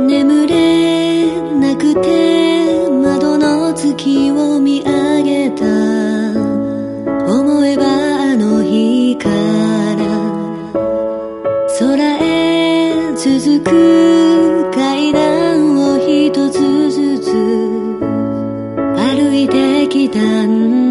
眠れなくて窓の月を見上げた。思えばあの日から空へ続く階段を一つずつ歩いてきたんだ。